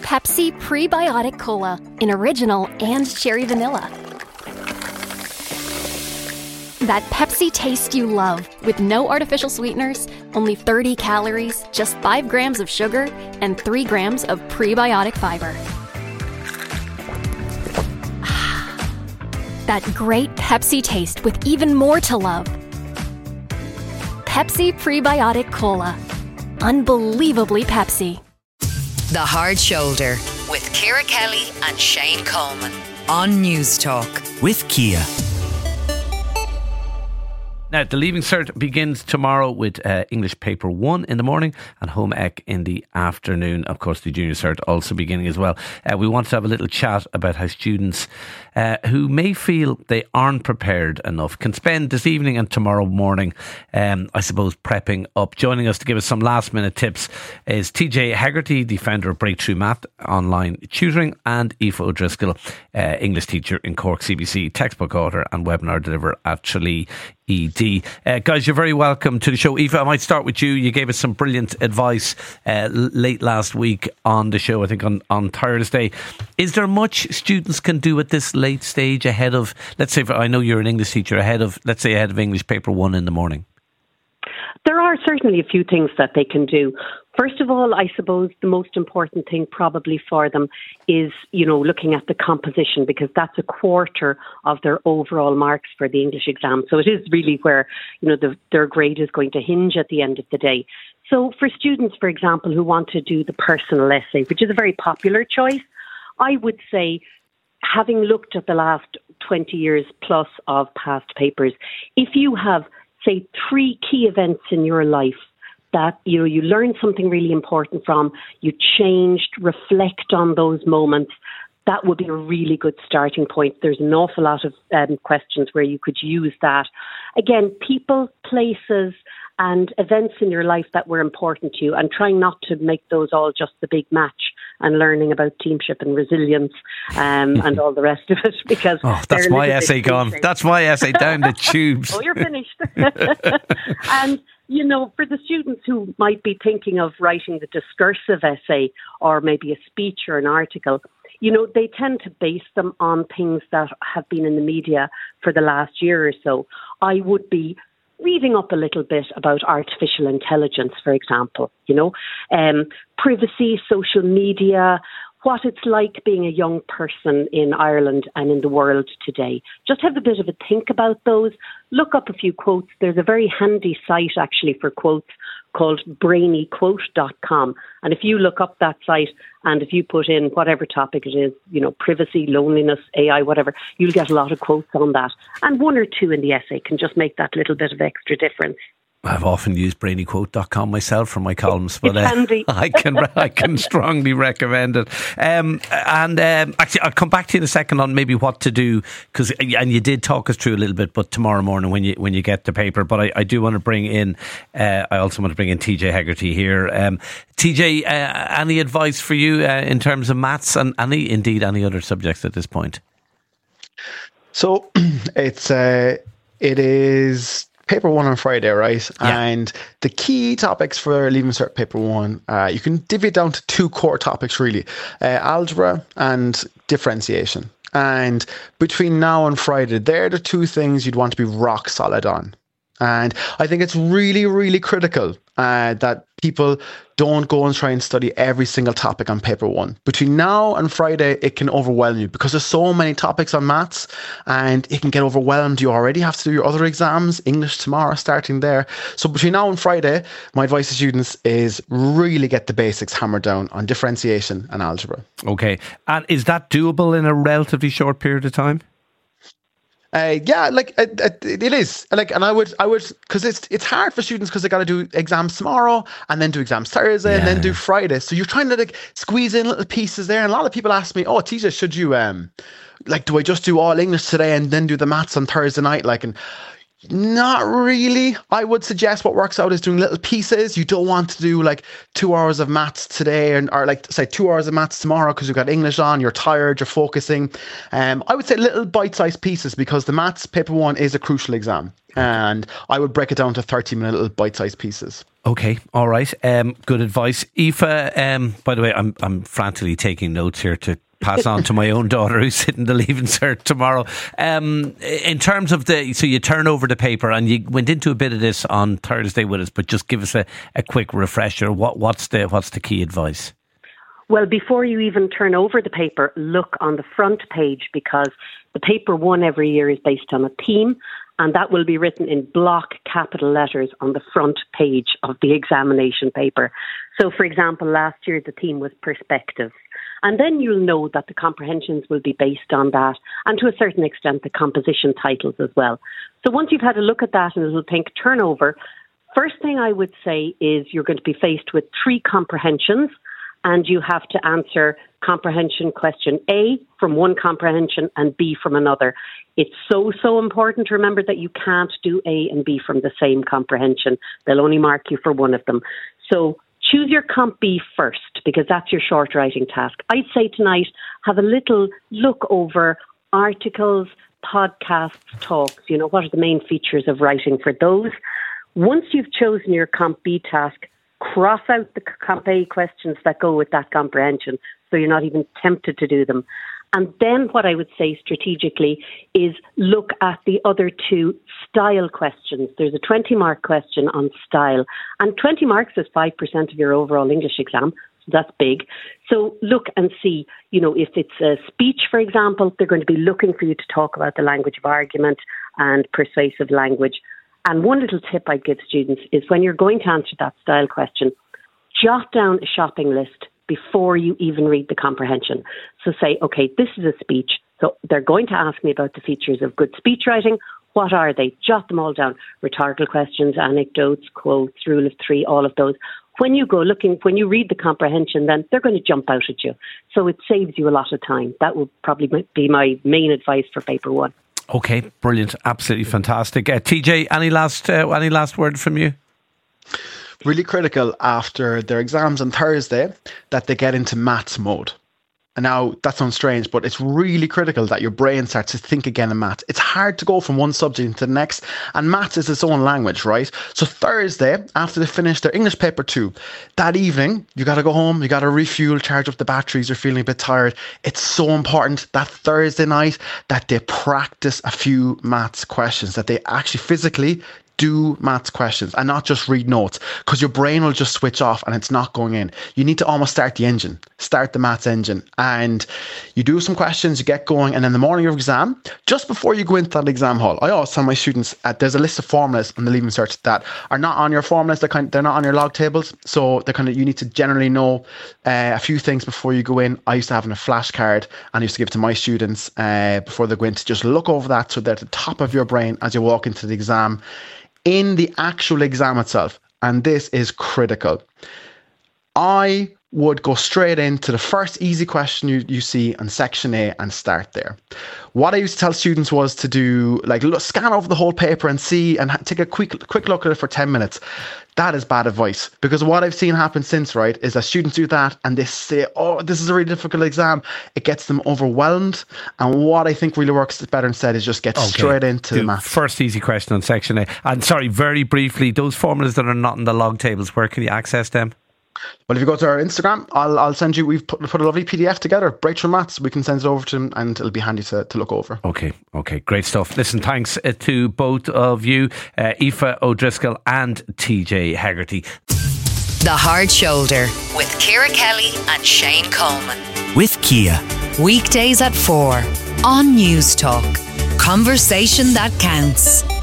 Pepsi Prebiotic Cola in original and cherry vanilla. That Pepsi taste you love, with no artificial sweeteners, only 30 calories, just 5 grams of sugar, and 3 grams of prebiotic fiber. That great Pepsi taste with even more to love. Pepsi Prebiotic Cola. Unbelievably Pepsi. The Hard Shoulder with Ciara Kelly and Shane Coleman on News Talk. With Kia. Now, the Leaving Cert begins tomorrow with English Paper 1 in the morning and Home Ec in the afternoon. Of course, the Junior Cert also beginning as well. We want to have a little chat about how students who may feel they aren't prepared enough can spend this evening and tomorrow morning, I suppose, prepping up. Joining us to give us some last minute tips is TJ Hegarty, the founder of Breakthrough Math online tutoring, and Aoife O'Driscoll, English teacher in Cork CBC, textbook author and webinar deliverer at Tralee ED. Guys, you're very welcome to the show. Aoife, I might start with you. You gave us some brilliant advice late last week on the show, I think on Thursday. Is there much students can do at this late stage ahead of, let's say, I know you're an English teacher, ahead of English Paper 1 in the morning? There are certainly a few things that they can do. First of all, I suppose the most important thing probably for them is, looking at the composition, because that's a quarter of their overall marks for the English exam. So it is really where, their grade is going to hinge at the end of the day. So for students, for example, who want to do the personal essay, which is a very popular choice, I would say, having looked at the last 20 years plus of past papers, if you have, say, 3 key events in your life that you learned something really important from, you changed, reflect on those moments, that would be a really good starting point. There's an awful lot of questions where you could use that. Again, people, places and events in your life that were important to you, and trying not to make those all just the big match and learning about teamship and resilience and all the rest of it. Because that's my essay gone. That's my essay down the tubes. Oh, you're finished. And, for the students who might be thinking of writing the discursive essay or maybe a speech or an article, they tend to base them on things that have been in the media for the last year or so. I would be reading up a little bit about artificial intelligence, for example, privacy, social media, what it's like being a young person in Ireland and in the world today. Just have a bit of a think about those. Look up a few quotes. There's a very handy site actually for quotes called brainyquote.com. And if you look up that site and if you put in whatever topic it is, privacy, loneliness, AI, whatever, you'll get a lot of quotes on that. And 1 or 2 in the essay can just make that little bit of extra difference. I've often used brainyquote.com myself for my columns, but handy. I can strongly recommend it. Actually, I'll come back to you in a second on maybe what to do, and you did talk us through a little bit, but tomorrow morning when you get the paper. But I do want to bring in, I also want to bring in TJ Hegarty here. TJ, any advice for you in terms of maths and any other subjects at this point? So it is Paper 1 on Friday, right? Yeah. And the key topics for Leaving Cert Paper 1, you can divvy it down to 2 core topics, really. Algebra and differentiation. And between now and Friday, they're the 2 things you'd want to be rock solid on. And I think it's really, really critical that people don't go and try and study every single topic on Paper 1. Between now and Friday, it can overwhelm you because there's so many topics on maths and it can get overwhelmed. You already have to do your other exams, English tomorrow, starting there. So between now and Friday, my advice to students is really get the basics hammered down on differentiation and algebra. Okay. And is that doable in a relatively short period of time? It is. And I would, because it's hard for students because they got to do exams tomorrow and then do exams Thursday and then do Friday. So you're trying to squeeze in little pieces there. And a lot of people ask me, "Oh, teacher, should you do I just do all English today and then do the maths on Thursday night?" And Not really. I would suggest what works out is doing little pieces. You don't want to do like 2 hours of maths today or like say 2 hours of maths tomorrow because you've got English on, you're tired, you're focusing. I would say little bite-sized pieces because the maths paper 1 is a crucial exam. And I would break it down to 30-minute little bite-sized pieces. Okay, all right. Good advice. Aoife, by the way, I'm frantically taking notes here to pass on to my own daughter who's sitting the Leaving Cert tomorrow. In terms of so you turn over the paper, and you went into a bit of this on Thursday with us, but just give us a quick refresher. What's the key advice? Well, before you even turn over the paper, look on the front page, because the paper 1 every year is based on a theme, and that will be written in block capital letters on the front page of the examination paper. So, for example, last year the theme was perspective. And then you'll know that the comprehensions will be based on that, and to a certain extent the composition titles as well. So once you've had a look at that and it'll think turnover, first thing I would say is you're going to be faced with 3 comprehensions, and you have to answer comprehension question A from one comprehension and B from another. It's so important to remember that you can't do A and B from the same comprehension. They'll only mark you for one of them. So choose your Comp B first, because that's your short writing task. I'd say tonight, have a little look over articles, podcasts, talks. You know, what are the main features of writing for those? Once you've chosen your Comp B task, cross out the Comp A questions that go with that comprehension, so you're not even tempted to do them. And then what I would say strategically is look at the other 2 style questions. There's a 20-mark question on style, and 20 marks is 5% of your overall English exam, so that's big. So look and see, you know, if it's a speech, for example, they're going to be looking for you to talk about the language of argument and persuasive language. And one little tip I'd give students is when you're going to answer that style question, jot down a shopping list before you even read the comprehension. So say, okay, this is a speech, so they're going to ask me about the features of good speech writing. What are they? Jot them all down. Rhetorical questions, anecdotes, quotes, rule of 3, all of those. When you read the comprehension, then they're going to jump out at you. So it saves you a lot of time. That would probably be my main advice for paper 1. Okay, brilliant. Absolutely fantastic. TJ, any last word from you? Really critical after their exams on Thursday that they get into maths mode. And now that sounds strange, but it's really critical that your brain starts to think again in maths. It's hard to go from one subject into the next, and maths is its own language, right? So Thursday, after they finish their English paper 2, that evening, you got to go home, you got to refuel, charge up the batteries, you're feeling a bit tired. It's so important that Thursday night that they practice a few maths questions, that they actually physically do maths questions and not just read notes, because your brain will just switch off and it's not going in. You need to almost start the maths engine, and you do some questions, you get going, and then the morning of exam, just before you go into that exam hall, I always tell my students there's a list of formulas on the Leaving Cert that are not on your formulas, they're not on your log tables, so you need to generally know a few things before you go in. I used to have in a flashcard, and I used to give it to my students before they go in, to just look over that so they're at the top of your brain as you walk into the exam. In the actual exam itself, and this is critical, I would go straight into the first easy question you see on section A and start there. What I used to tell students was to do, scan over the whole paper and see, and take a quick look at it for 10 minutes. That is bad advice, because what I've seen happen since, right, is that students do that and they say, oh, this is a really difficult exam. It gets them overwhelmed. And what I think really works better instead is just get straight into the maths. First easy question on section A. And sorry, very briefly, those formulas that are not in the log tables, where can you access them? Well, if you go to our Instagram, I'll send you, we've put a lovely PDF together, Breakthrough Maths. We can send it over to them and it'll be handy to look over. Okay, great stuff. Listen, thanks to both of you, Aoife O'Driscoll and TJ Hegarty. The Hard Shoulder with Ciara Kelly and Shane Coleman. With Kia. Weekdays at 4 on News Talk. Conversation that counts.